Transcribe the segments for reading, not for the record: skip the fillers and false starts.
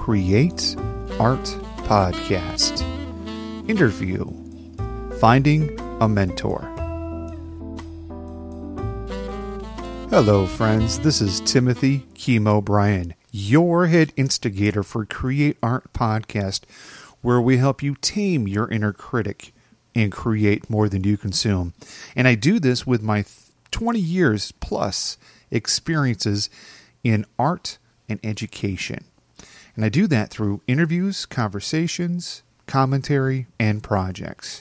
Create Art Podcast. Interview. Finding a Mentor. Hello, friends. This is Timothy Kimo Bryan, your head instigator for Create Art Podcast, where we help you tame your inner critic and create more than you consume. And I do this with my 20 years plus experiences in art and education. And I do that through interviews, conversations, commentary, and projects.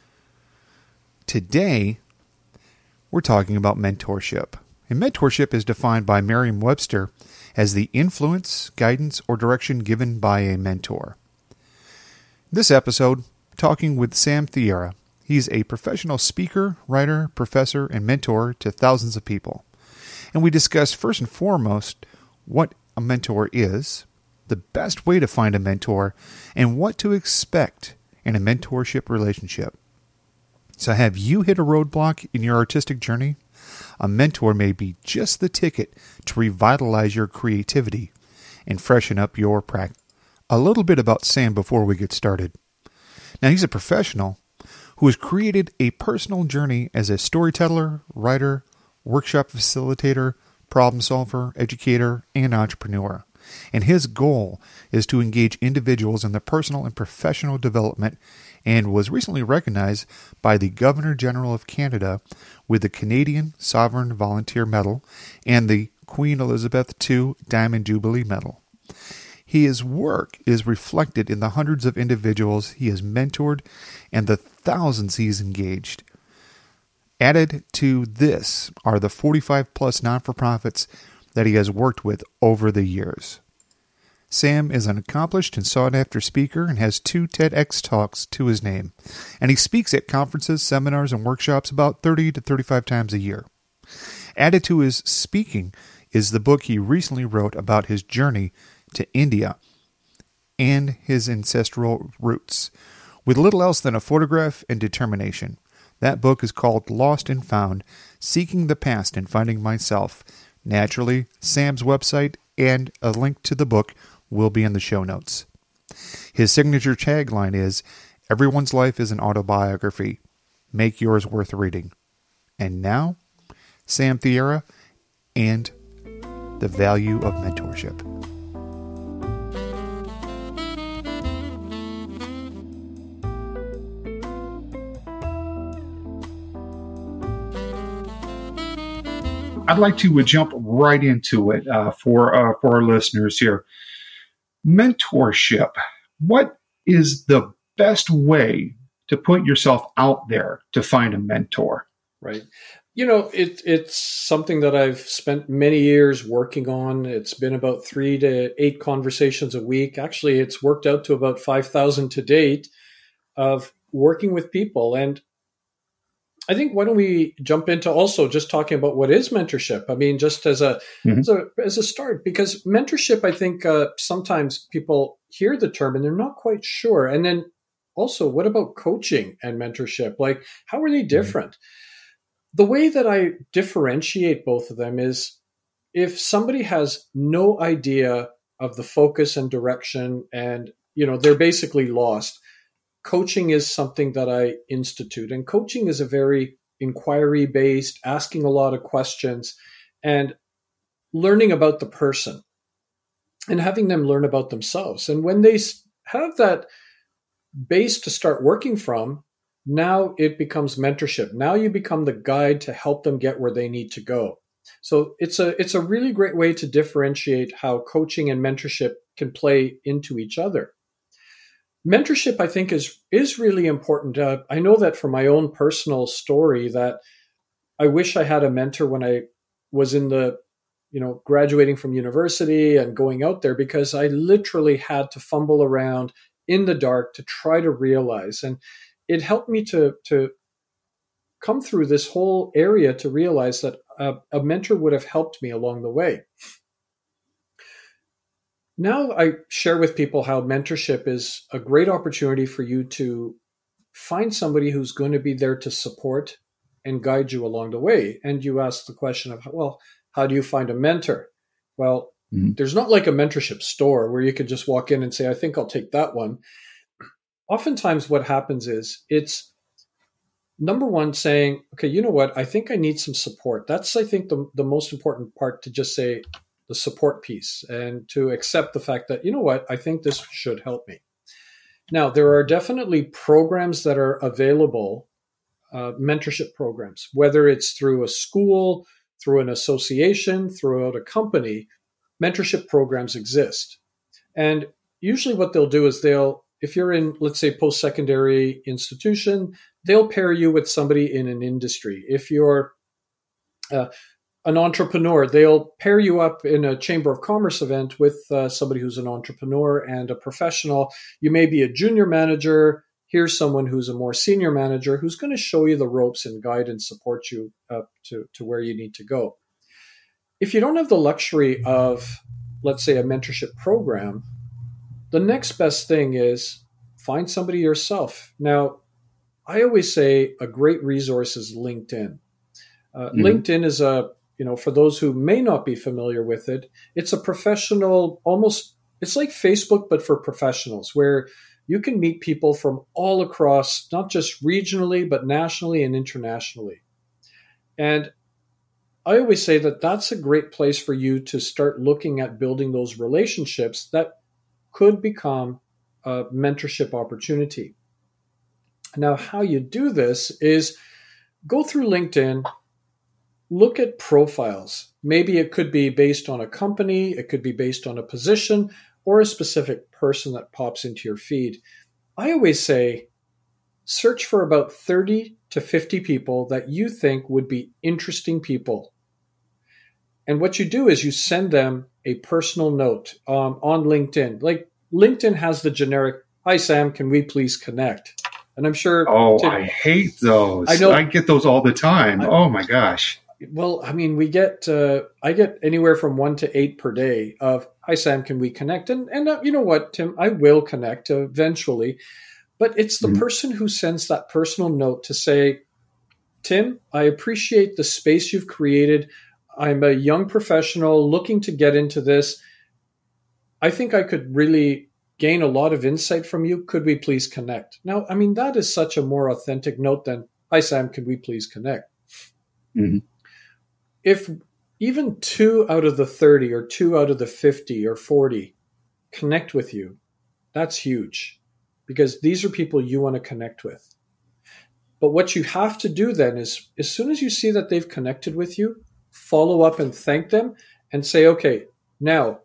Today, we're talking about mentorship. And mentorship is defined by Merriam-Webster as the influence, guidance, or direction given by a mentor. This episode, talking with Sam Thiera. He's a professional speaker, writer, professor, and mentor to thousands of people. And we discuss first and foremost what a mentor is, the best way to find a mentor, and what to expect in a mentorship relationship. So have you hit a roadblock in your artistic journey? A mentor may be just the ticket to revitalize your creativity and freshen up your practice. A little bit about Sam before we get started. Now, he's a professional who has created a personal journey as a storyteller, writer, workshop facilitator, problem solver, educator, and entrepreneur. And his goal is to engage individuals in their personal and professional development, and was recently recognized by the Governor General of Canada with the Canadian Sovereign Volunteer Medal and the Queen Elizabeth II Diamond Jubilee Medal. His work is reflected in the hundreds of individuals he has mentored and the thousands he's engaged. Added to this are the 45 plus non-for-profits that he has worked with over the years. Sam is an accomplished and sought-after speaker and has 2 TEDx talks to his name, and he speaks at conferences, seminars, and workshops about 30 to 35 times a year. Added to his speaking is the book he recently wrote about his journey to India and his ancestral roots, with little else than a photograph and determination. That book is called Lost and Found, Seeking the Past and Finding Myself. Naturally, Sam's website and a link to the book will be in the show notes. His signature tagline is, "Everyone's life is an autobiography. Make yours worth reading." And now, Sam Thiera and the value of mentorship. I'd like to jump right into it for our listeners here. Mentorship. What is the best way to put yourself out there to find a mentor? Right. It's something that I've spent many years working on. It's been about 3 to 8 conversations a week. Actually, it's worked out to about 5,000 to date of working with people. And I think why don't we jump into also just talking about what is mentorship? I mean, just as a start, because mentorship, I think sometimes people hear the term and they're not quite sure. And then also, what about coaching and mentorship? Like, how are they different? The way that I differentiate both of them is if somebody has no idea of the focus and direction and, they're basically lost. Coaching is something that I institute, and coaching is a very inquiry-based, asking a lot of questions and learning about the person and having them learn about themselves. And when they have that base to start working from, now it becomes mentorship. Now you become the guide to help them get where they need to go. So it's a really great way to differentiate how coaching and mentorship can play into each other. Mentorship, I think, is really important. I know that from my own personal story that I wish I had a mentor when I was in the, graduating from university and going out there, because I literally had to fumble around in the dark to try to realize. And it helped me to come through this whole area to realize that a mentor would have helped me along the way. Now I share with people how mentorship is a great opportunity for you to find somebody who's going to be there to support and guide you along the way. And you ask the question of, well, how do you find a mentor? Well, There's not like a mentorship store where you could just walk in and say, I think I'll take that one. Oftentimes what happens is it's number one saying, okay, you know what? I think I need some support. That's, I think, the most important part, to just say the support piece and to accept the fact that, you know what? I think this should help me. Now, there are definitely programs that are available, mentorship programs, whether it's through a school, through an association, throughout a company. Mentorship programs exist. And usually what they'll do is if you're in, let's say, post-secondary institution, they'll pair you with somebody in an industry. If you're an entrepreneur, they'll pair you up in a Chamber of Commerce event with somebody who's an entrepreneur and a professional. You may be a junior manager. Here's someone who's a more senior manager who's going to show you the ropes and guide and support you up to where you need to go. If you don't have the luxury of, let's say, a mentorship program, the next best thing is find somebody yourself. Now, I always say a great resource is LinkedIn. LinkedIn is for those who may not be familiar with it, it's a professional, it's like Facebook, but for professionals, where you can meet people from all across, not just regionally, but nationally and internationally. And I always say that that's a great place for you to start looking at building those relationships that could become a mentorship opportunity. Now, how you do this is go through LinkedIn, look at profiles. Maybe it could be based on a company, it could be based on a position, or a specific person that pops into your feed. I always say, search for about 30 to 50 people that you think would be interesting people. And what you do is you send them a personal note on LinkedIn. Like LinkedIn has the generic, "Hi, Sam, can we please connect?" And I'm sure... I hate those. I get those all the time. Oh, my gosh. Well, I mean, I get anywhere from 1 to 8 per day of, "Hi, Sam, can we connect?" And you know what, Tim, I will connect eventually. But it's the person who sends that personal note to say, "Tim, I appreciate the space you've created. I'm a young professional looking to get into this. I think I could really gain a lot of insight from you. Could we please connect?" Now, I mean, that is such a more authentic note than, "Hi, Sam, could we please connect?" Mm-hmm. If even 2 out of the 30 or 2 out of the 50 or 40 connect with you, that's huge, because these are people you want to connect with. But what you have to do then is, as soon as you see that they've connected with you, follow up and thank them and say, okay, now,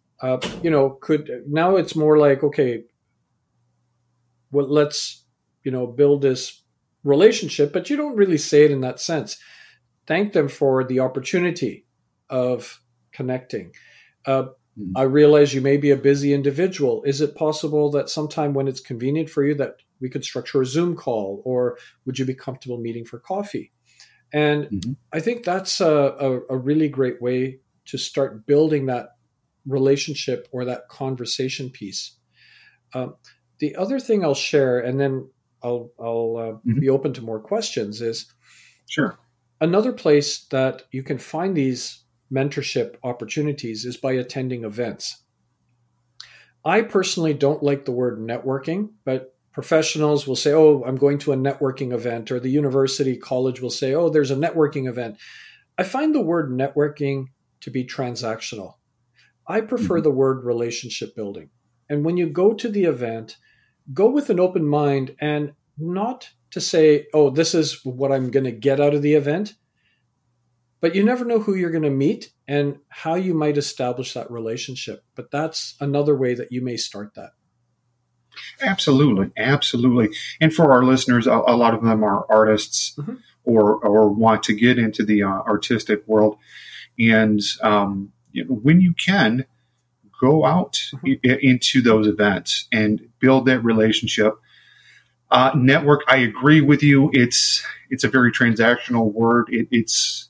now it's more like, okay, well, let's, build this relationship, but you don't really say it in that sense. Thank them for the opportunity of connecting. I realize you may be a busy individual. Is it possible that sometime when it's convenient for you that we could structure a Zoom call, or would you be comfortable meeting for coffee? And I think that's a really great way to start building that relationship or that conversation piece. The other thing I'll share, and then I'll be open to more questions, is sure. Another place that you can find these mentorship opportunities is by attending events. I personally don't like the word networking, but professionals will say, "Oh, I'm going to a networking event," or the university college will say, "Oh, there's a networking event." I find the word networking to be transactional. I prefer the word relationship building. And when you go to the event, go with an open mind, and not to say, "Oh, this is what I'm going to get out of the event." But you never know who you're going to meet and how you might establish that relationship. But that's another way that you may start that. Absolutely. Absolutely. And for our listeners, a lot of them are artists or want to get into the artistic world. And when you can, go out into those events and build that relationship. Network, I agree with you. It's a very transactional word. It's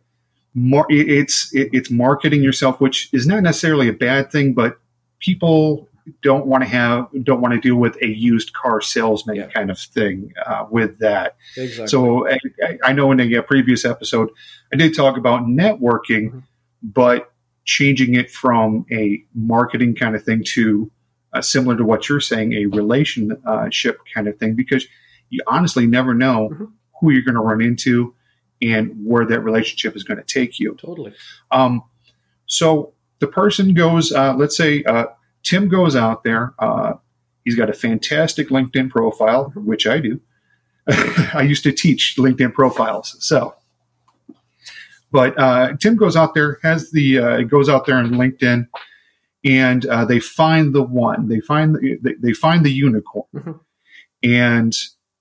marketing yourself, which is not necessarily a bad thing, but people don't want to deal with a used car salesman kind of thing with that. Exactly. So I know in a previous episode I did talk about networking, but changing it from a marketing kind of thing to similar to what you're saying, a relationship kind of thing, because you honestly never know who you're going to run into and where that relationship is going to take you. Totally. So the person goes, let's say Tim goes out there. He's got a fantastic LinkedIn profile, which I do. I used to teach LinkedIn profiles. But Tim goes out there, goes out there on LinkedIn, and they find the one. They find the unicorn. And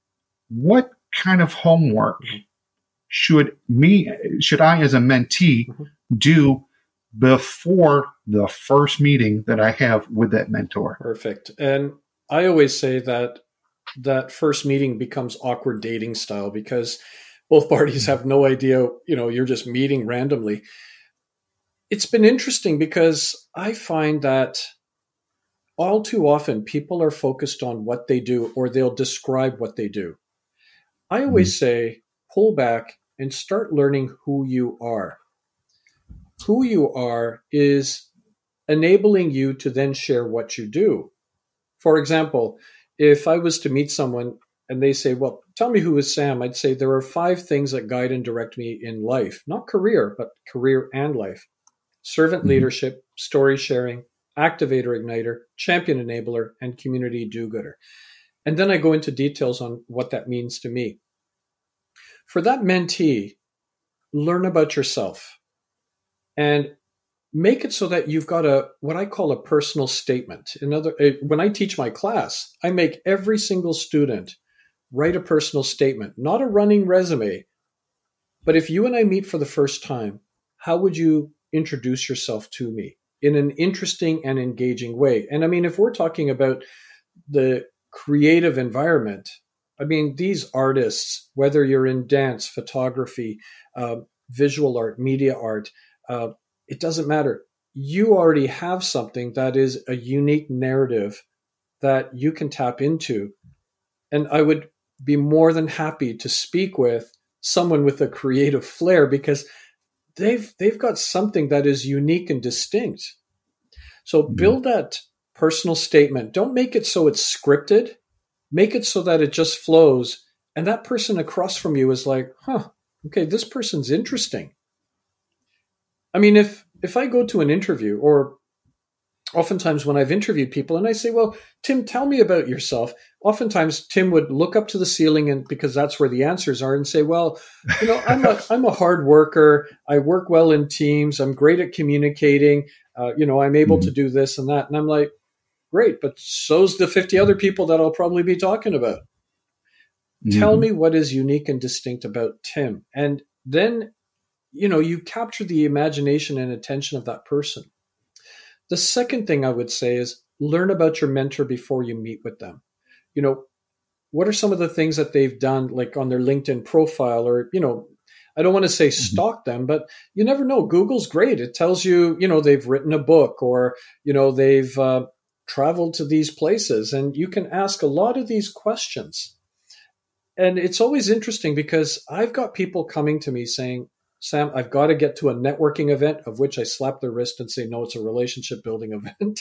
what kind of homework should I as a mentee do before the first meeting that I have with that mentor? Perfect. And I always say that first meeting becomes awkward dating style because both parties have no idea, you're just meeting randomly. It's been interesting because I find that all too often people are focused on what they do, or they'll describe what they do. I always say, pull back and start learning who you are. Who you are is enabling you to then share what you do. For example, if I was to meet someone and they say, well, tell me who is Sam, I'd say there are 5 things that guide and direct me in life, not career, but career and life. Servant leadership, story sharing, activator igniter, champion enabler, and community do-gooder. And then I go into details on what that means to me. For that mentee, learn about yourself and make it so that you've got what I call a personal statement. When I teach my class, I make every single student write a personal statement, not a running resume. But if you and I meet for the first time, how would you introduce yourself to me in an interesting and engaging way? And I mean, if we're talking about the creative environment, I mean, these artists, whether you're in dance, photography, visual art, media art, it doesn't matter. You already have something that is a unique narrative that you can tap into. And I would be more than happy to speak with someone with a creative flair because they've got something that is unique and distinct. So build that personal statement. Don't make it so it's scripted. Make it so that it just flows. And that person across from you is like, okay, this person's interesting. I mean, if I go to an interview, or oftentimes when I've interviewed people and I say, well, Tim, tell me about yourself. Oftentimes Tim would look up to the ceiling, and because that's where the answers are, and say, well, I'm a hard worker. I work well in teams. I'm great at communicating. I'm able to do this and that. And I'm like, great, but so's the 50 other people that I'll probably be talking about. Tell me what is unique and distinct about Tim. And then, you capture the imagination and attention of that person. The second thing I would say is learn about your mentor before you meet with them. What are some of the things that they've done, like on their LinkedIn profile, or, I don't want to say stalk them, but you never know. Google's great. It tells you, they've written a book, or, they've traveled to these places, and you can ask a lot of these questions. And it's always interesting because I've got people coming to me saying, Sam, I've got to get to a networking event, of which I slap their wrist and say, no, it's a relationship building event.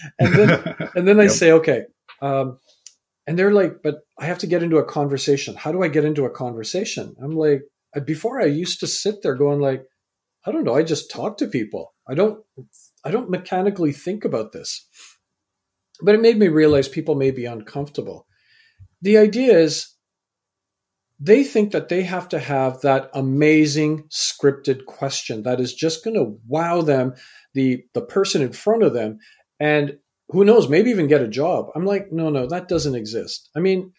and then I say, okay. And they're like, but I have to get into a conversation. How do I get into a conversation? I'm like, before I used to sit there going like, I don't know. I just talk to people. I don't mechanically think about this. But it made me realize people may be uncomfortable. The idea is, they think that they have to have that amazing scripted question that is just going to wow them, the person in front of them, and who knows, maybe even get a job. I'm like, no, that doesn't exist. I mean,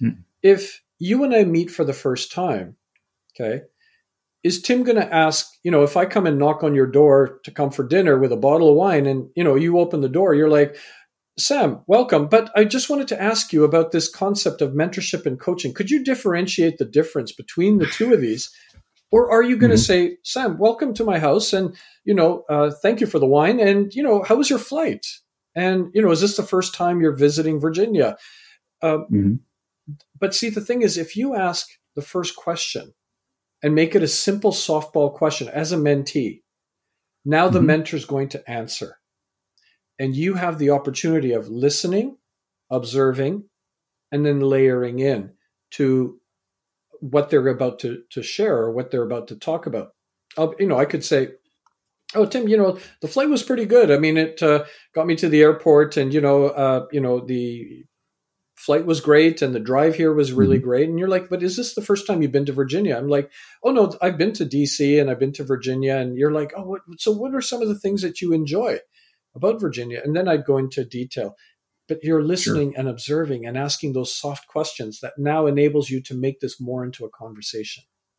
if you and I meet for the first time, okay, is Tim going to ask, if I come and knock on your door to come for dinner with a bottle of wine and, you open the door, you're like, Sam, welcome. But I just wanted to ask you about this concept of mentorship and coaching. Could you differentiate the difference between the two of these? Or are you going to say, Sam, welcome to my house, and, thank you for the wine. And, how was your flight? And, is this the first time you're visiting Virginia? But see, the thing is, if you ask the first question and make it a simple softball question as a mentee, Now the mentor's going to answer. And you have the opportunity of listening, observing, and then layering in to what they're about to share or what they're about to talk about. I could say, "Oh, Tim, the flight was pretty good. I mean, it got me to the airport, and the flight was great, and the drive here was really great." And you're like, "But is this the first time you've been to Virginia?" I'm like, "Oh no, I've been to DC and I've been to Virginia." And you're like, "Oh, so what are some of the things that you enjoy about Virginia?" And then I'd go into detail. But you're listening and observing and asking those soft questions that now enables you to make this more into a conversation.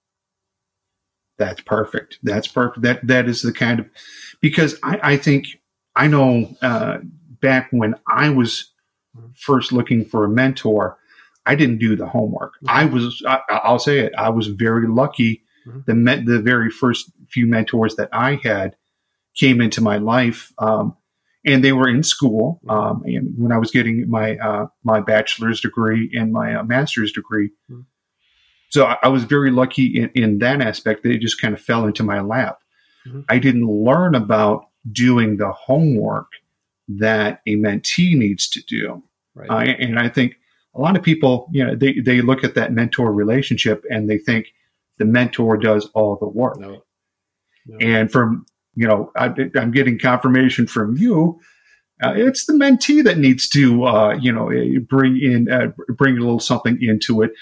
That's perfect. That's perfect. That is the kind of, because I think, I know back when I was first looking for a mentor, I didn't do the homework. I'll say it, I was very lucky. The very first few mentors that I had came into my life, and they were in school. And when I was getting my bachelor's degree and my master's degree. So I was very lucky in that aspect that it just kind of fell into my lap. I didn't learn about doing the homework that a mentee needs to do. Right. And I think a lot of people, they look at that mentor relationship and they think the mentor does all the work. No. And from, I'm getting confirmation from you. It's the mentee that needs to, bring a little something into it.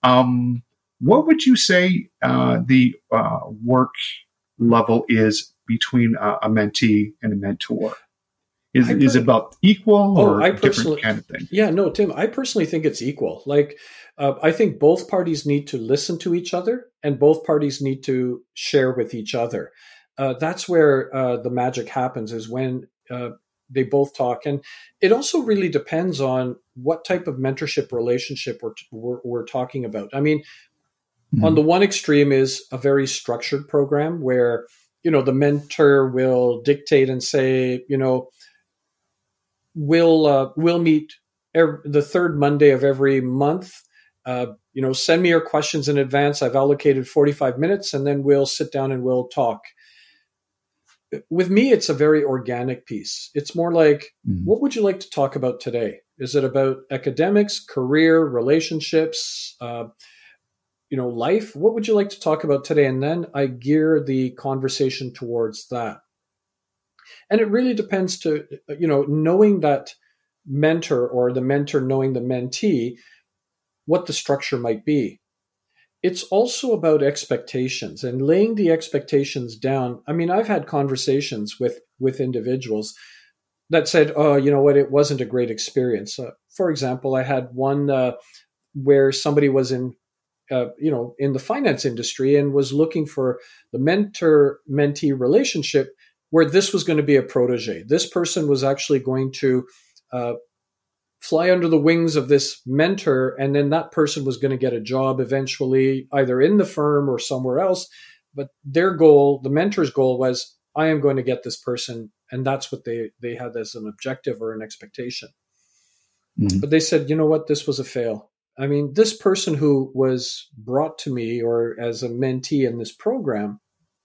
What would you say the work level is between a mentee and a mentor? Is it about equal or different kind of thing? Yeah, no, Tim, I personally think it's equal. Like, I think both parties need to listen to each other and both parties need to share with each other. That's where the magic happens, is when they both talk. And it also really depends on what type of mentorship relationship we're talking about. I mean, on the one extreme is a very structured program where, the mentor will dictate and say, we'll meet the third Monday of every month. Send me your questions in advance. I've allocated 45 minutes and then we'll sit down and we'll talk. With me, it's a very organic piece. It's more like, what would you like to talk about today? Is it about academics, career, relationships, life? What would you like to talk about today? And then I gear the conversation towards that. And it really depends to, knowing that mentor or the mentor knowing the mentee, what the structure might be. It's also about expectations and laying the expectations down. I mean, I've had conversations with individuals that said, "Oh, you know what? It wasn't a great experience." For example, I had one where somebody was in the finance industry and was looking for the mentor-mentee relationship where this was going to be a protege. This person was actually going to fly under the wings of this mentor, and then that person was going to get a job eventually, either in the firm or somewhere else. But their goal, the mentor's goal, was, I am going to get this person, and that's what they had as an objective or an expectation. But they said, you know what, this was a fail. I mean, this person who was brought to me or as a mentee in this program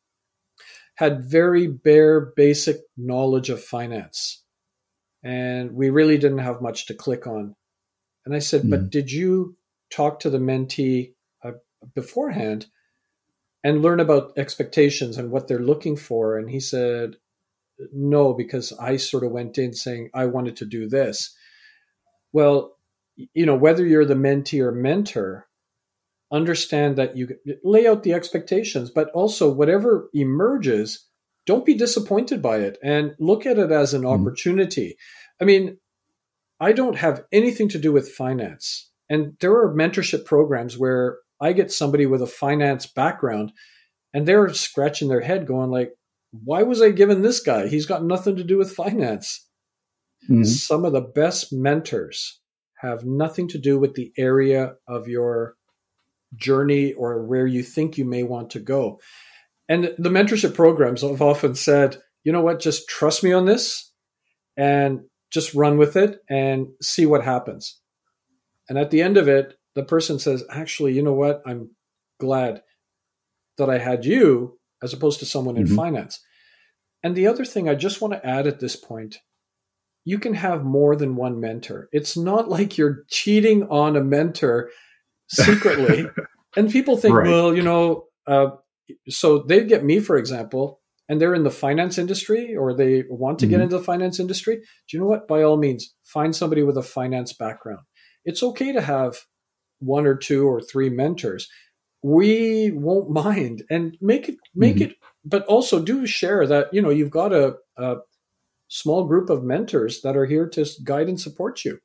had very bare, basic knowledge of finance. And we really didn't have much to click on. And I said, but did you talk to the mentee beforehand and learn about expectations and what they're looking for? And he said, no, because I sort of went in saying, I wanted to do this. Well, whether you're the mentee or mentor, understand that you lay out the expectations, but also whatever emerges, don't be disappointed by it and look at it as an opportunity. I mean, I don't have anything to do with finance. And there are mentorship programs where I get somebody with a finance background and they're scratching their head going like, why was I given this guy? He's got nothing to do with finance. Some of the best mentors have nothing to do with the area of your journey or where you think you may want to go. And the mentorship programs have often said, you know what, just trust me on this and just run with it and see what happens. And at the end of it, the person says, actually, you know what, I'm glad that I had you as opposed to someone in finance. And the other thing I just want to add at this point, you can have more than one mentor. It's not like you're cheating on a mentor secretly. And people think, Right. well, so they get me, for example, and they're in the finance industry or they want to get into the finance industry. Do you know what? By all means, find somebody with a finance background. It's okay to have one or two or three mentors. We won't mind, and make it, but also do share that, you've got a small group of mentors that are here to guide and support you.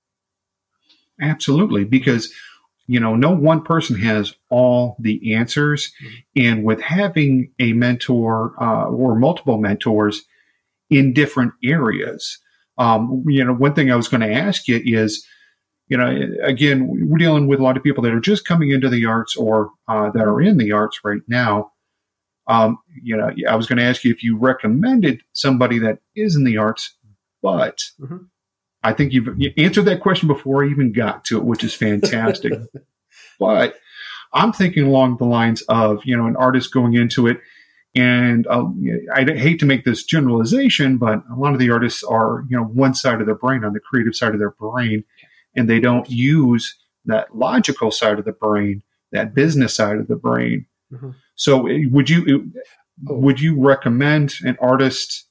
Absolutely. Because, no one person has all the answers. And with having a mentor or multiple mentors in different areas, one thing I was going to ask you is, again, we're dealing with a lot of people that are just coming into the arts or that are in the arts right now. I was going to ask you if you recommended somebody that is in the arts, but I think you answered that question before I even got to it, which is fantastic. But I'm thinking along the lines of, an artist going into it. And I hate to make this generalization, but a lot of the artists are, one side of their brain, on the creative side of their brain, and they don't use that logical side of the brain, that business side of the brain. So would you recommend an artist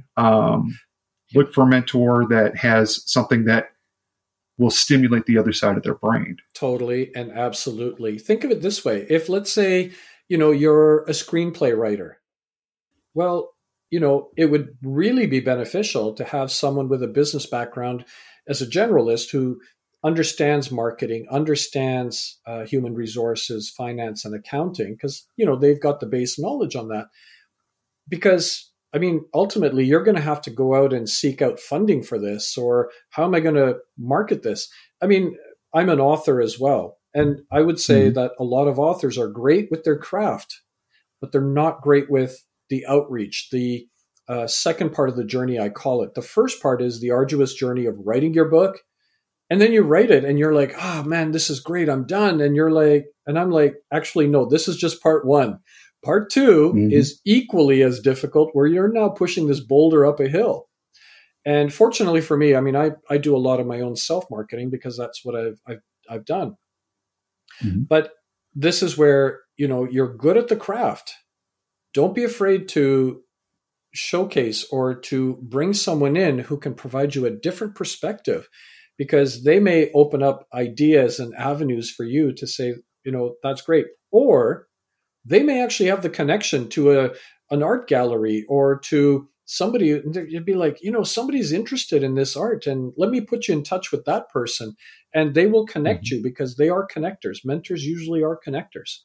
look for a mentor that has something that will stimulate the other side of their brain? Totally and absolutely. Think of it this way. If, let's say, you're a screenplay writer, well, it would really be beneficial to have someone with a business background as a generalist who understands marketing, understands human resources, finance, and accounting, because, they've got the base knowledge on that. Because, ultimately, you're going to have to go out and seek out funding for this, or how am I going to market this? I'm an author as well. And I would say that a lot of authors are great with their craft, but they're not great with the outreach, the second part of the journey, I call it. The first part is the arduous journey of writing your book. And then you write it and you're like, oh man, this is great. I'm done. And I'm like, actually, no, this is just part one. Part two is equally as difficult, where you're now pushing this boulder up a hill. And fortunately for me, I do a lot of my own self-marketing because that's what I've done. But this is where, you're good at the craft. Don't be afraid to showcase or to bring someone in who can provide you a different perspective, because they may open up ideas and avenues for you to say, that's great. Or they may actually have the connection to an art gallery or to somebody. You'd be like, somebody's interested in this art, and let me put you in touch with that person, and they will connect you, because they are connectors. Mentors usually are connectors.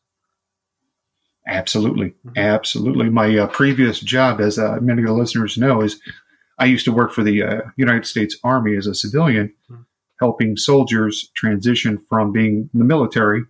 Absolutely. Absolutely. My previous job, as many of the listeners know, is I used to work for the United States Army as a civilian, helping soldiers transition from being in the military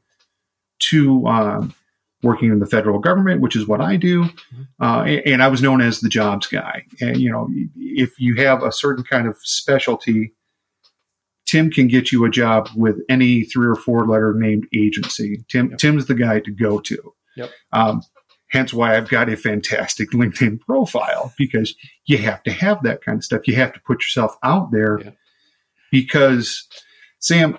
to working in the federal government, which is what I do. And I was known as the jobs guy. And, if you have a certain kind of specialty, Tim can get you a job with any 3 or 4 letter named agency. Tim's the guy to go to. Hence why I've got a fantastic LinkedIn profile, because you have to have that kind of stuff. You have to put yourself out there because, Sam,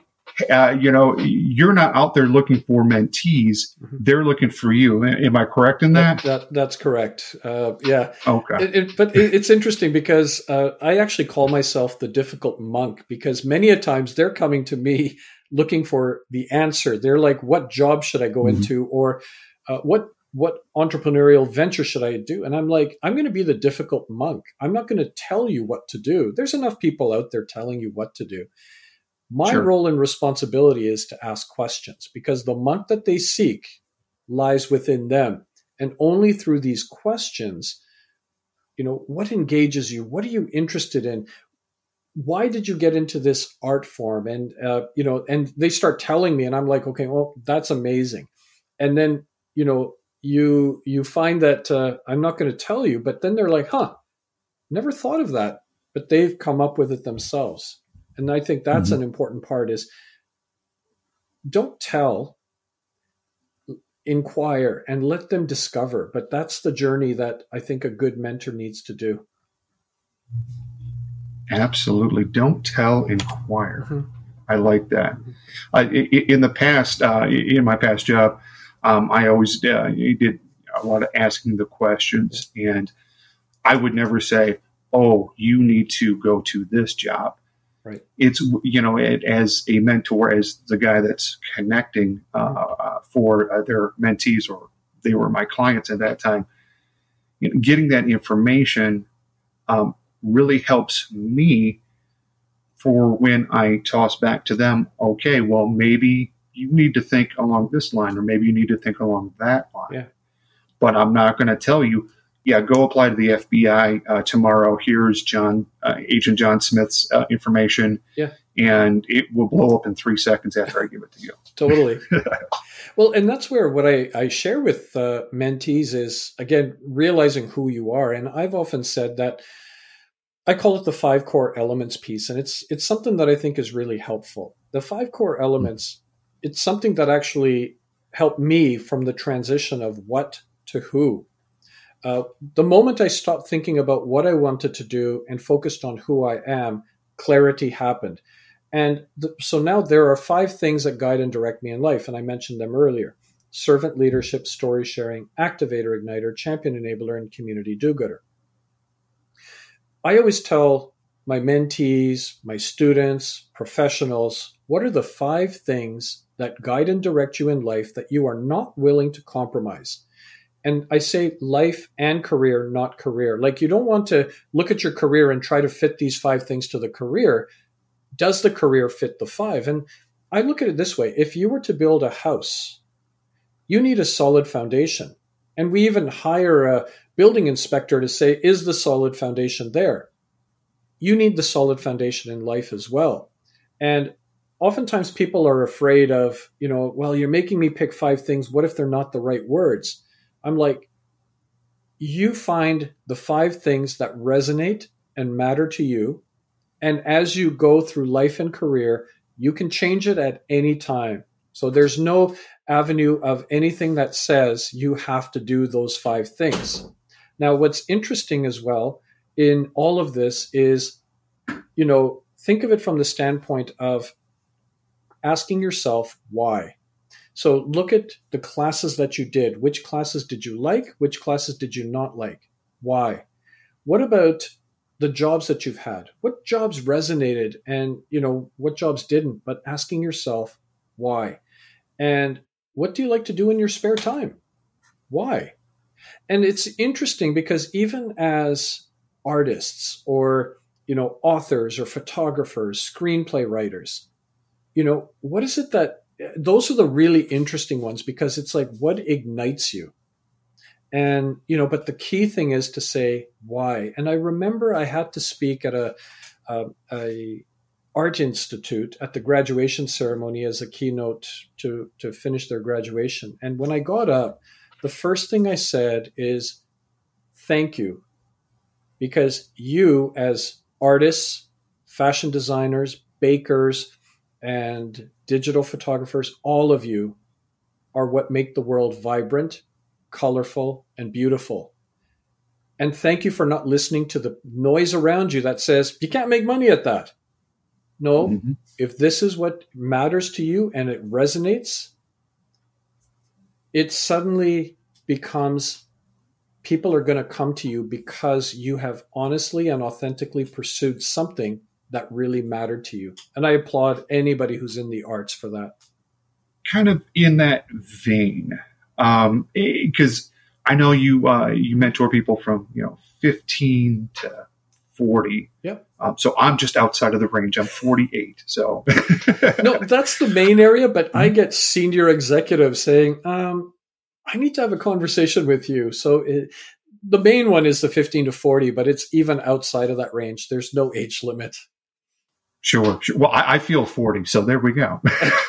you're not out there looking for mentees. They're looking for you. Am I correct in that? That's correct. Yeah. Okay. But it's interesting because I actually call myself the difficult monk, because many a times they're coming to me looking for the answer. They're like, what job should I go into? Or what entrepreneurial venture should I do? And I'm like, I'm going to be the difficult monk. I'm not going to tell you what to do. There's enough people out there telling you what to do. My role and responsibility is to ask questions, because the monk that they seek lies within them. And only through these questions, what engages you? What are you interested in? Why did you get into this art form? And, and they start telling me, and I'm like, okay, well, that's amazing. And then, you find that I'm not going to tell you, but then they're like, never thought of that, but they've come up with it themselves. And I think that's an important part, is don't tell, inquire, and let them discover. But that's the journey that I think a good mentor needs to do. Absolutely. Don't tell, inquire. Mm-hmm. I like that. In the past, in my past job, I always did a lot of asking the questions, and I would never say, "Oh, you need to go to this job." Right. It's, as a mentor, as the guy that's connecting for their mentees, or they were my clients at that time. Getting that information really helps me for when I toss back to them. Okay, well, maybe you need to think along this line, or maybe you need to think along that line. Yeah. But I'm not going to tell you, go apply to the FBI tomorrow. Here's Agent John Smith's information. Yeah. And it will blow up in 3 seconds after I give it to you. Totally. Well, and that's where what I share with mentees is, again, realizing who you are. And I've often said that I call it the 5 core elements piece. And it's something that I think is really helpful. The 5 core elements, it's something that actually helped me from the transition of what to who. The moment I stopped thinking about what I wanted to do and focused on who I am, clarity happened. And so now there are 5 things that guide and direct me in life. And I mentioned them earlier: servant leadership, story sharing, activator, igniter, champion enabler, and community do-gooder. I always tell my mentees, my students, professionals, what are the 5 things that guide and direct you in life that you are not willing to compromise? And I say life and career, not career. Like, you don't want to look at your career and try to fit these 5 things to the career. Does the career fit the 5? And I look at it this way. If you were to build a house, you need a solid foundation. And we even hire a building inspector to say, is the solid foundation there? You need the solid foundation in life as well. And oftentimes people are afraid of, well, you're making me pick 5 things. What if they're not the right words? I'm like, you find the 5 things that resonate and matter to you. And as you go through life and career, you can change it at any time. So there's no avenue of anything that says you have to do those 5 things. Now, what's interesting as well in all of this is, think of it from the standpoint of asking yourself why. So look at the classes that you did. Which classes did you like? Which classes did you not like? Why? What about the jobs that you've had? What jobs resonated and, what jobs didn't? But asking yourself, why? And what do you like to do in your spare time? Why? And it's interesting because even as artists or, authors or photographers, screenplay writers, what is it that those are the really interesting ones, because it's like, what ignites you? And, but the key thing is to say why. And I remember I had to speak at a art institute at the graduation ceremony as a keynote to finish their graduation. And when I got up, the first thing I said is, thank you. Because you, as artists, fashion designers, bakers, and digital photographers, all of you are what make the world vibrant, colorful, and beautiful. And thank you for not listening to the noise around you that says, you can't make money at that. No, If this is what matters to you and it resonates, it suddenly becomes, people are going to come to you because you have honestly and authentically pursued something that really mattered to you. And I applaud anybody who's in the arts for that. Kind of in that vein, because I know you mentor people from 15 to 40. Yep. So I'm just outside of the range. I'm 48. So no, that's the main area. But I get senior executives saying, "I need to have a conversation with you." So the main one is the 15 to 40, but it's even outside of that range. There's no age limit. Sure. Well, I feel 40, so there we go.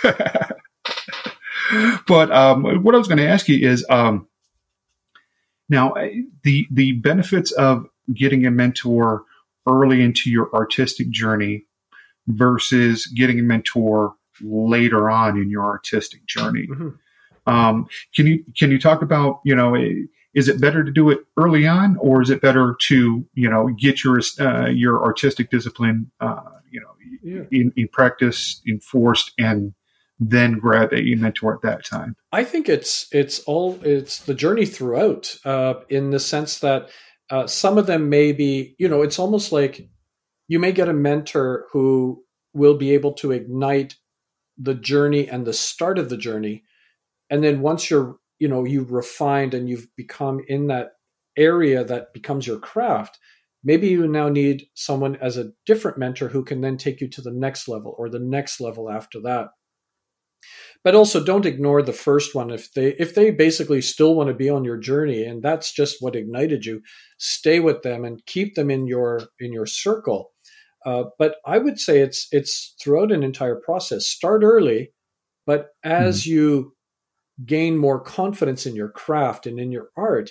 But what I was going to ask you is, now the benefits of getting a mentor early into your artistic journey versus getting a mentor later on in your artistic journey. Can you talk about, is it better to do it early on, or is it better to, get your artistic discipline, Yeah. in practice, enforced, and then grab a mentor at that time? I think it's the journey throughout, in the sense that some of them may be, it's almost like you may get a mentor who will be able to ignite the journey and the start of the journey, and then once you've refined and you've become in that area that becomes your craft, maybe you now need someone as a different mentor who can then take you to the next level or the next level after that. But also don't ignore the first one. If they basically still want to be on your journey and that's just what ignited you, stay with them and keep them in your circle. But I would say it's throughout an entire process. Start early, but as you gain more confidence in your craft and in your art,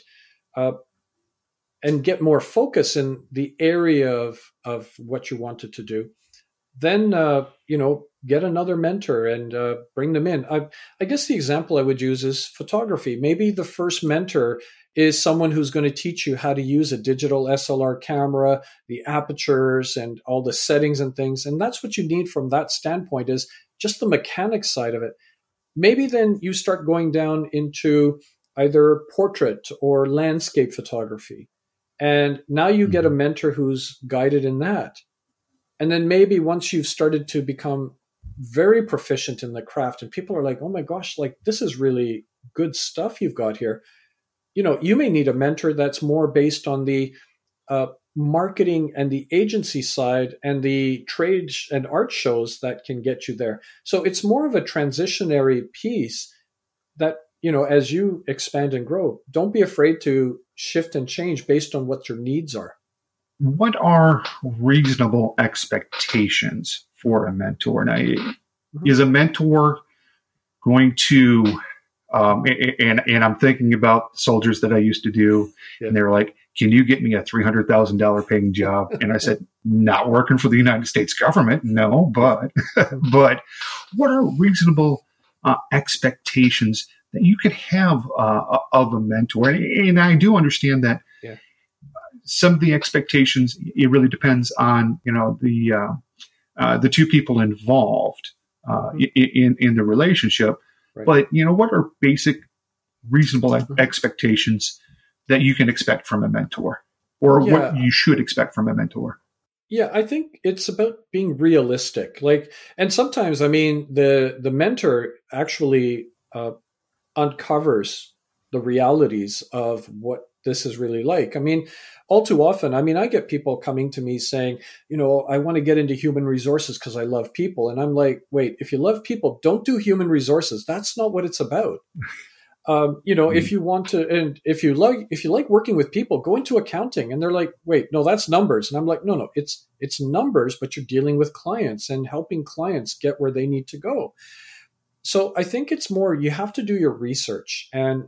and get more focus in the area of what you wanted to do, then get another mentor and bring them in. I guess the example I would use is photography. Maybe the first mentor is someone who's going to teach you how to use a digital SLR camera, the apertures and all the settings and things. And that's what you need from that standpoint, is just the mechanics side of it. Maybe then you start going down into either portrait or landscape photography. And now you get a mentor who's guided in that. And then maybe once you've started to become very proficient in the craft and people are like, oh my gosh, like this is really good stuff you've got here. You may need a mentor that's more based on the marketing and the agency side and the trade and art shows that can get you there. So it's more of a transitionary piece that, as you expand and grow, don't be afraid to shift and change based on what your needs are. What are reasonable expectations for a mentor? Now, is a mentor going to, and I'm thinking about soldiers that I used to do, and they were like, can you get me a $300,000 paying job? And I said, not working for the United States government. No, but what are reasonable expectations that you could have of a mentor? And I do understand that some of the expectations, it really depends on, the two people involved in the relationship. Right. But, what are basic reasonable expectations that you can expect from a mentor, or what you should expect from a mentor? Yeah, I think it's about being realistic. And sometimes, the mentor actually uncovers the realities of what this is really like. All too often, I get people coming to me saying, I want to get into human resources because I love people. And I'm like, wait, if you love people, don't do human resources. That's not what it's about. If you want to, and if you like working with people, go into accounting. And they're like, wait, no, that's numbers. And I'm like, no, it's numbers, but you're dealing with clients and helping clients get where they need to go. So I think it's more, you have to do your research and,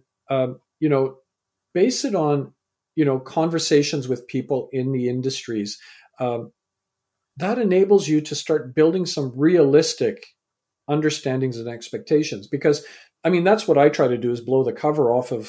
base it on, conversations with people in the industries. That enables you to start building some realistic understandings and expectations, because that's what I try to do, is blow the cover off of,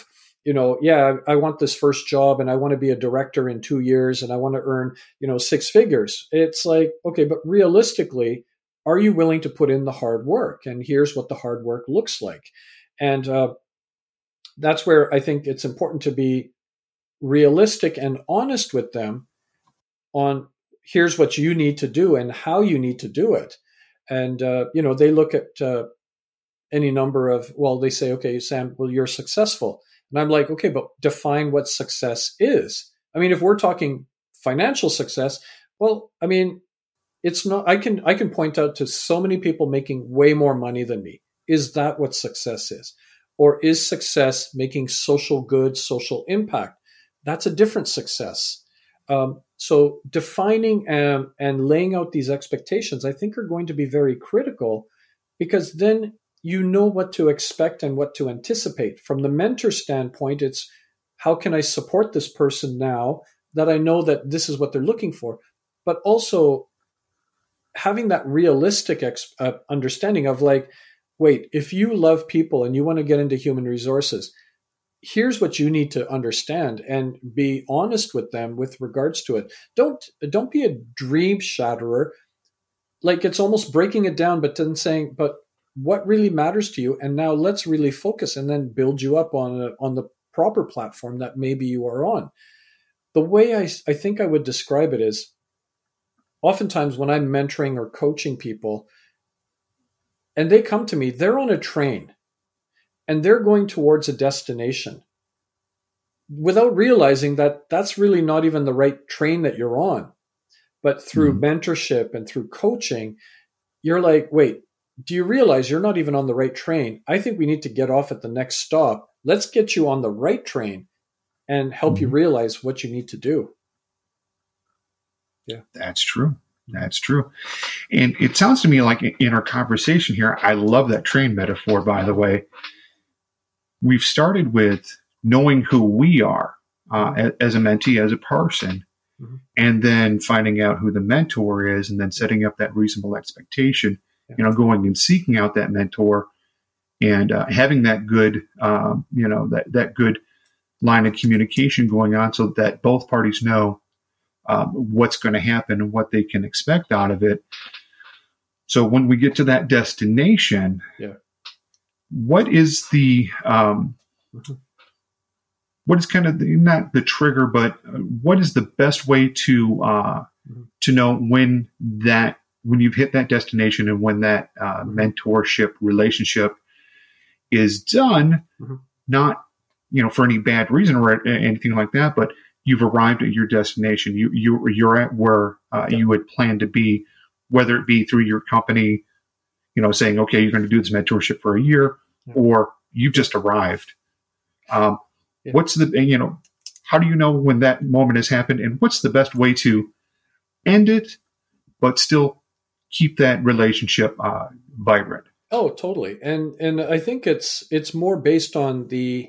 I want this first job and I want to be a director in 2 years and I want to earn, 6 figures. It's like, okay, but realistically, are you willing to put in the hard work? And here's what the hard work looks like. And that's where I think it's important to be realistic and honest with them on here's what you need to do and how you need to do it. And, they look at any number of, they say, okay, Sam, well, you're successful. And I'm like, okay, but define what success is. If we're talking financial success, it's not, I can point out to so many people making way more money than me. Is that what success is? Or is success making social good, social impact? That's a different success. So defining and laying out these expectations, I think, are going to be very critical, because then you know what to expect and what to anticipate. From the mentor standpoint, it's how can I support this person now that I know that this is what they're looking for, but also having that realistic understanding of, like, wait, if you love people and you want to get into human resources, here's what you need to understand, and be honest with them with regards to it. Don't be a dream shatterer. Like, it's almost breaking it down, but then saying, but what really matters to you? And now let's really focus, and then build you up on the proper platform that maybe you are on. The way I think I would describe it is, oftentimes when I'm mentoring or coaching people and they come to me, they're on a train and they're going towards a destination without realizing that that's really not even the right train that you're on. But through mentorship and through coaching, you're like, wait, do you realize you're not even on the right train? I think we need to get off at the next stop. Let's get you on the right train and help you realize what you need to do. Yeah, That's true. That's true. And it sounds to me like in our conversation here, I love that train metaphor, by the way. We've started with knowing who we are as a mentee, as a person, and then finding out who the mentor is, and then setting up that reasonable expectation, going and seeking out that mentor, and having that good, that good line of communication going on, so that both parties know what's going to happen and what they can expect out of it. So when we get to that destination, what is the what is kind of not the trigger, but what is the best way to know when you've hit that destination, and when that mentorship relationship is done, not for any bad reason or anything like that, but you've arrived at your destination. You're at where you would plan to be, whether it be through your company, saying, okay, you're going to do this mentorship for a year, or you've just arrived. What's the, how do you know when that moment has happened, and what's the best way to end it, but still keep that relationship vibrant? Oh, totally. And I think it's more based on the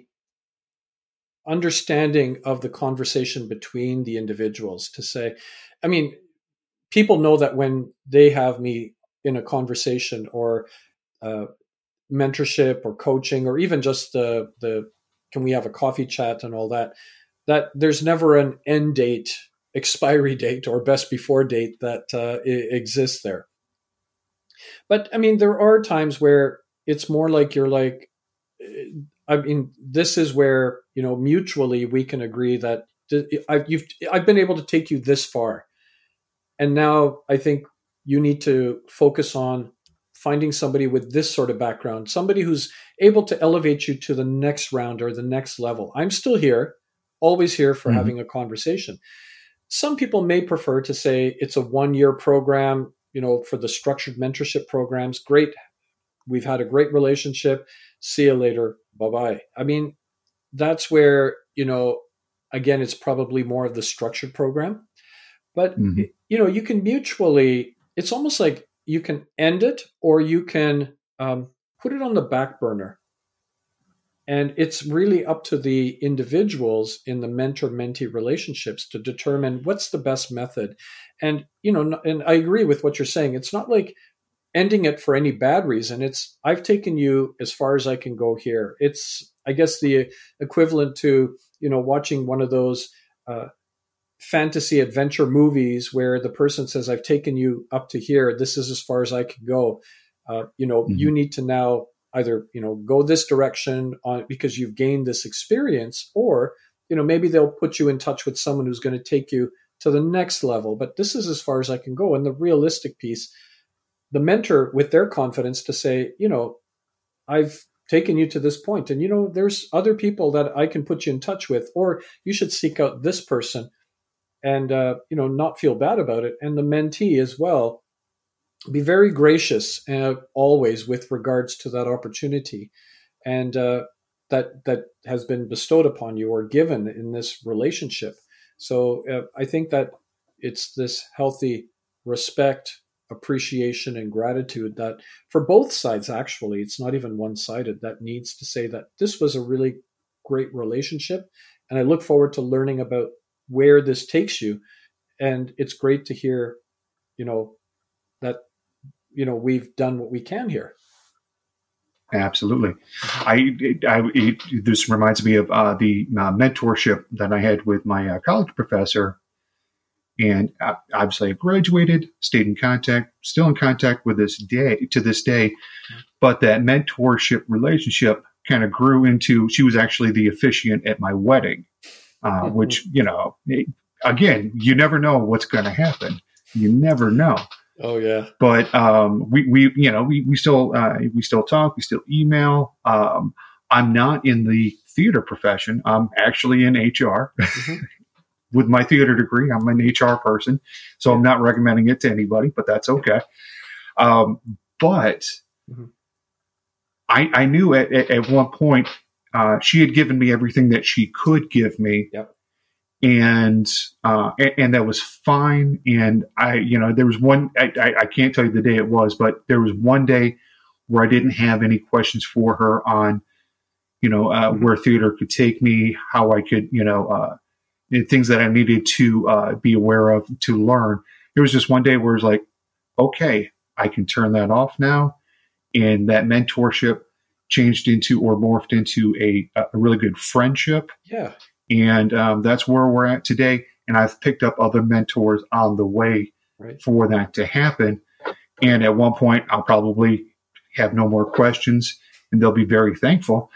understanding of the conversation between the individuals. To say, I mean, people know that when they have me in a conversation, or mentorship or coaching, or even just the can we have a coffee chat and all that, that there's never an end date, expiry date, or best before date that exists there. But I mean, there are times where it's more like you're like, I mean, this is where, mutually we can agree that I've been able to take you this far. And now I think you need to focus on finding somebody with this sort of background, somebody who's able to elevate you to the next round or the next level. I'm still here, always here for having a conversation. Some people may prefer to say it's a 1-year program, for the structured mentorship programs. Great. We've had a great relationship. See you later. Bye-bye. I mean, that's where, again, it's probably more of the structured program. But, you can mutually, it's almost like you can end it, or you can put it on the back burner. And it's really up to the individuals in the mentor-mentee relationships to determine what's the best method. And, and I agree with what you're saying. It's not like ending it for any bad reason. It's, I've taken you as far as I can go here. It's, I guess, the equivalent to, watching one of those fantasy adventure movies where the person says, I've taken you up to here. This is as far as I can go. You need to now either, go this direction because you've gained this experience, or, maybe they'll put you in touch with someone who's going to take you to the next level. But this is as far as I can go. And the realistic piece, the mentor with their confidence to say, I've taken you to this point, and, there's other people that I can put you in touch with, or you should seek out this person, and, not feel bad about it. And the mentee as well, be very gracious always with regards to that opportunity, and that has been bestowed upon you or given in this relationship. So I think that it's this healthy respect, appreciation, and gratitude that for both sides, actually, it's not even one-sided, that needs to say that this was a really great relationship, and I look forward to learning about where this takes you. And it's great to hear, that, we've done what we can here. Absolutely. This reminds me of the mentorship that I had with my college professor. And obviously I graduated, stayed in contact, still in contact with to this day. But that mentorship relationship kind of grew into, she was actually the officiant at my wedding, which, again, you never know what's going to happen. You never know. Oh yeah. But we still talk, we still email. I'm not in the theater profession. I'm actually in HR. Mm-hmm. With my theater degree, I'm an HR person, so I'm not recommending it to anybody, but that's okay. But mm-hmm. I knew at one point she had given me everything that she could give me. Yep. And that was fine. And there was one, I can't tell you the day it was, but there was one day where I didn't have any questions for her on, mm-hmm. where theater could take me, how I could, things that I needed to be aware of, to learn. There was just one day where it was like, okay, I can turn that off now. And that mentorship changed into, or morphed into a really good friendship. Yeah. And that's where we're at today. And I've picked up other mentors on the way for that to happen. And at one point, I'll probably have no more questions, and they'll be very thankful.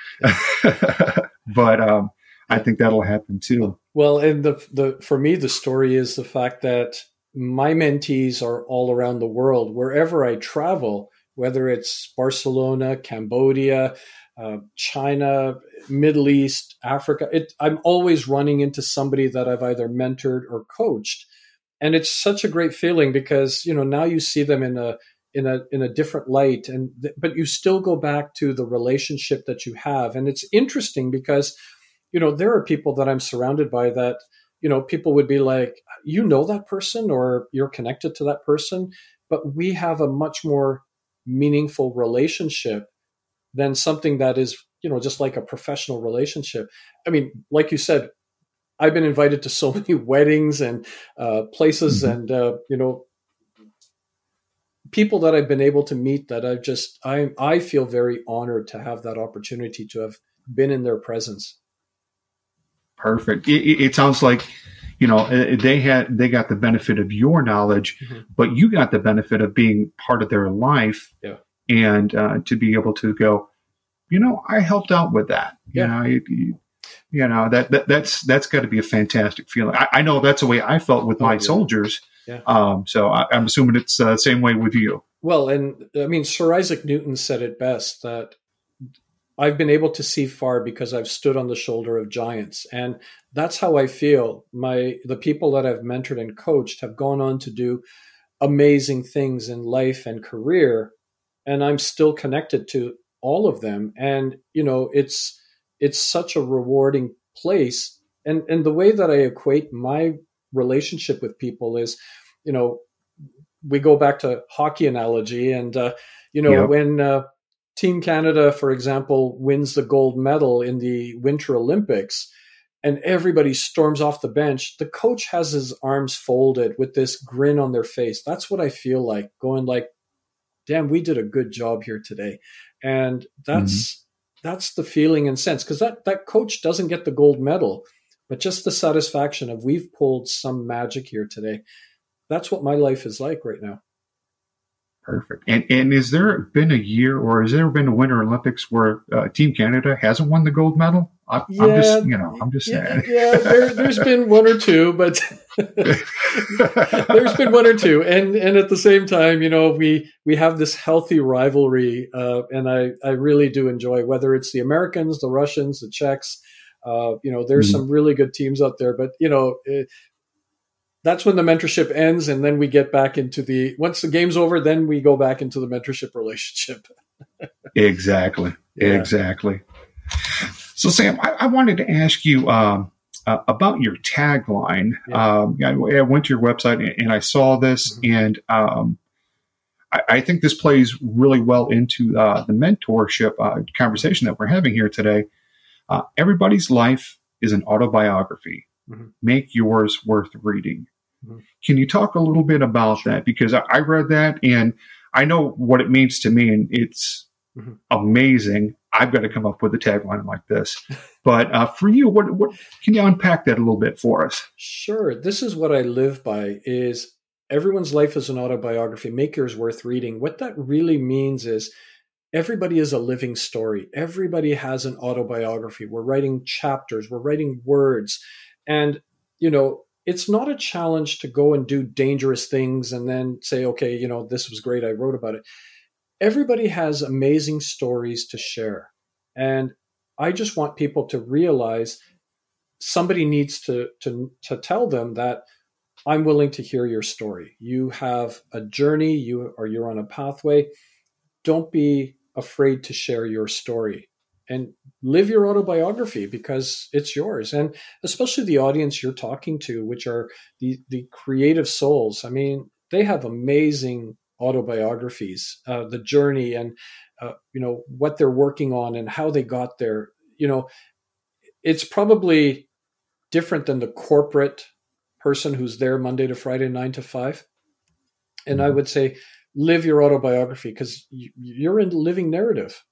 But I think that'll happen too. Well, and for me, the story is the fact that my mentees are all around the world. Wherever I travel, whether it's Barcelona, Cambodia, China, Middle East, Africa, I'm always running into somebody that I've either mentored or coached. And it's such a great feeling because, now you see them in a different light, but you still go back to the relationship that you have. And it's interesting because, there are people that I'm surrounded by that, people would be like, that person, or you're connected to that person, but we have a much more meaningful relationship than something that is, just like a professional relationship. I mean, like you said, I've been invited to so many weddings and places, mm-hmm. and people that I've been able to meet that I feel very honored to have that opportunity to have been in their presence. Perfect. It sounds like, they got the benefit of your knowledge, mm-hmm. but you got the benefit of being part of their life, and to be able to go, I helped out with that. Yeah. That's got to be a fantastic feeling. I know that's the way I felt with my soldiers. Yeah. So I'm assuming it's the same way with you. Well, and I mean, Sir Isaac Newton said it best, that I've been able to see far because I've stood on the shoulder of giants. And that's how I feel. The people that I've mentored and coached have gone on to do amazing things in life and career. And I'm still connected to all of them. And, it's such a rewarding place. And the way that I equate my relationship with people is, we go back to hockey analogy, and, when Team Canada, for example, wins the gold medal in the Winter Olympics and everybody storms off the bench, the coach has his arms folded with this grin on their face. That's what I feel like, going like, damn, we did a good job here today. And that's the feeling and sense, because that coach doesn't get the gold medal, but just the satisfaction of we've pulled some magic here today. That's what my life is like right now. Perfect. And has there been a year, or has there been a Winter Olympics where Team Canada hasn't won the gold medal? I'm just saying. Yeah, there's been one or two, but there's been one or two. And at the same time, we have this healthy rivalry, and I really do enjoy, whether it's the Americans, the Russians, the Czechs. There's some really good teams out there, but that's when the mentorship ends, and then we get back into once the game's over, then we go back into the mentorship relationship. Exactly. So, Sam, I wanted to ask you about your tagline. Yeah. I went to your website and I saw this, mm-hmm. and I think this plays really well into the mentorship conversation that we're having here today. Everybody's life is an autobiography. Mm-hmm. Make yours worth reading. Mm-hmm. Can you talk a little bit about that? Because I read that and I know what it means to me, and it's amazing. I've got to come up with a tagline like this. But for you, what can you unpack that a little bit for us? Sure. This is what I live by: is everyone's life is an autobiography. Make yours worth reading. What that really means is everybody is a living story. Everybody has an autobiography. We're writing chapters, we're writing words. And, it's not a challenge to go and do dangerous things and then say, okay, this was great, I wrote about it. Everybody has amazing stories to share. And I just want people to realize somebody needs to tell them that I'm willing to hear your story. You have a journey, you're on a pathway. Don't be afraid to share your story and live your autobiography, because it's yours. And especially the audience you're talking to, which are the creative souls. I mean, they have amazing autobiographies, the journey and, what they're working on and how they got there. It's probably different than the corporate person who's there Monday to Friday, 9 to 5. And I would say, live your autobiography, because you're in the living narrative.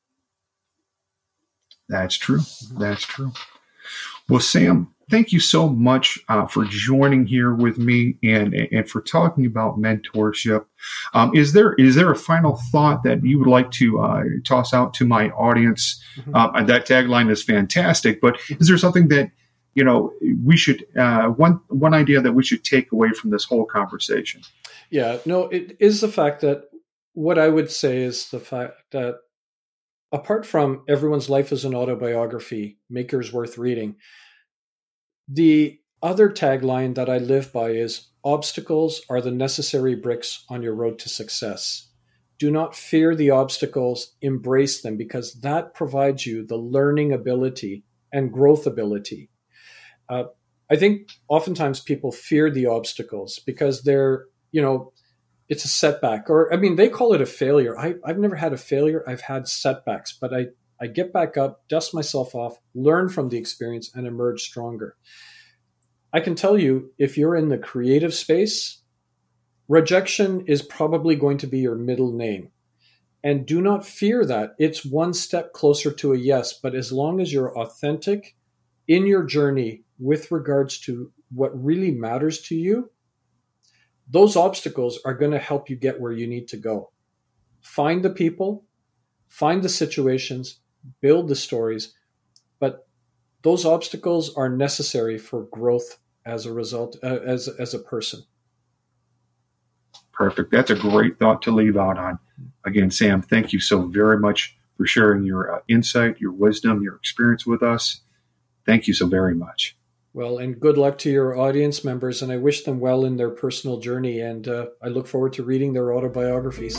That's true. That's true. Well, Sam, thank you so much for joining here with me and for talking about mentorship. Is there a final thought that you would like to toss out to my audience? And that tagline is fantastic, but is there something that we should one idea that we should take away from this whole conversation? Yeah, no, it is the fact that what I would say is the fact that apart from everyone's life is an autobiography, make yours worth reading, the other tagline that I live by is obstacles are the necessary bricks on your road to success. Do not fear the obstacles, embrace them, because that provides you the learning ability and growth ability. I think oftentimes people fear the obstacles because they're, it's a setback, or, they call it a failure. I've never had a failure. I've had setbacks, but I get back up, dust myself off, learn from the experience, and emerge stronger. I can tell you, if you're in the creative space, rejection is probably going to be your middle name. And do not fear that. It's one step closer to a yes. But as long as you're authentic in your journey with regards to what really matters to you, those obstacles are going to help you get where you need to go. Find the people, find the situations, build the stories, but those obstacles are necessary for growth as a result, as a person. Perfect. That's a great thought to leave out on. Again, Sam, thank you so very much for sharing your insight, your wisdom, your experience with us. Thank you so very much. Well, and good luck to your audience members, and I wish them well in their personal journey, and I look forward to reading their autobiographies.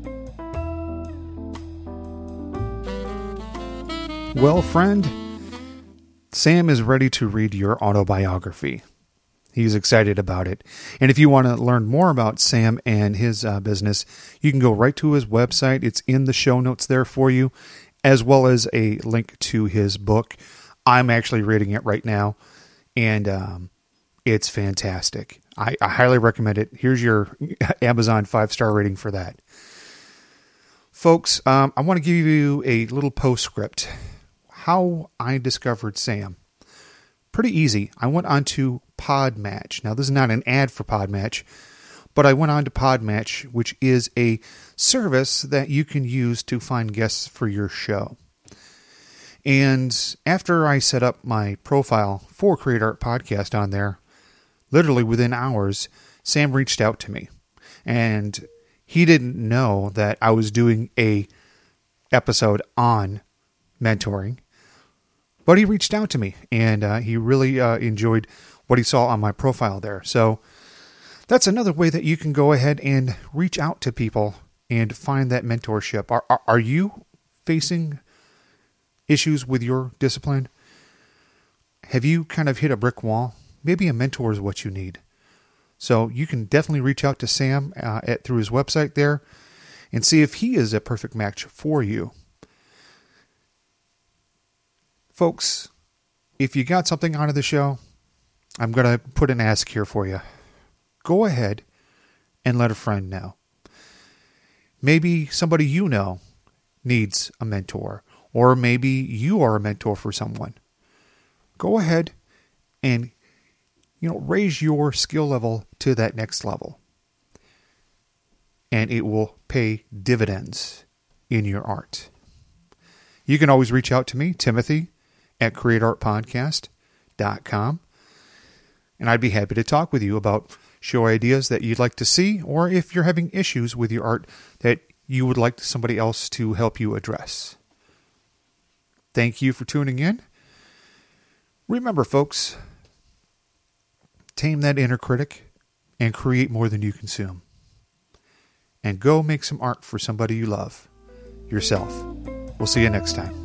Well, friend, Sam is ready to read your autobiography. He's excited about it. And if you want to learn more about Sam and his business, you can go right to his website. It's in the show notes there for you, as well as a link to his book. I'm actually reading it right now, and it's fantastic. I highly recommend it. Here's your Amazon 5-star rating for that. Folks, I want to give you a little postscript. How I discovered Sam. Pretty easy. I went on to Podmatch. Now, this is not an ad for Podmatch, but I went on to Podmatch, which is a service that you can use to find guests for your show. And after I set up my profile for Create Art Podcast on there, literally within hours, Sam reached out to me. And he didn't know that I was doing a episode on mentoring, but he reached out to me, and he really enjoyed what he saw on my profile there. So that's another way that you can go ahead and reach out to people and find that mentorship. Are you facing issues with your discipline? Have you kind of hit a brick wall? Maybe a mentor is what you need. So you can definitely reach out to Sam through his website there and see if he is a perfect match for you. Folks, if you got something out of the show, I'm going to put an ask here for you. Go ahead and let a friend know. Maybe somebody you know needs a mentor, or maybe you are a mentor for someone. Go ahead and raise your skill level to that next level. And it will pay dividends in your art. You can always reach out to me, Timothy, at createartpodcast.com. And I'd be happy to talk with you about show ideas that you'd like to see, or if you're having issues with your art that you would like somebody else to help you address. Thank you for tuning in. Remember, folks, tame that inner critic and create more than you consume. And go make some art for somebody you love, yourself. We'll see you next time.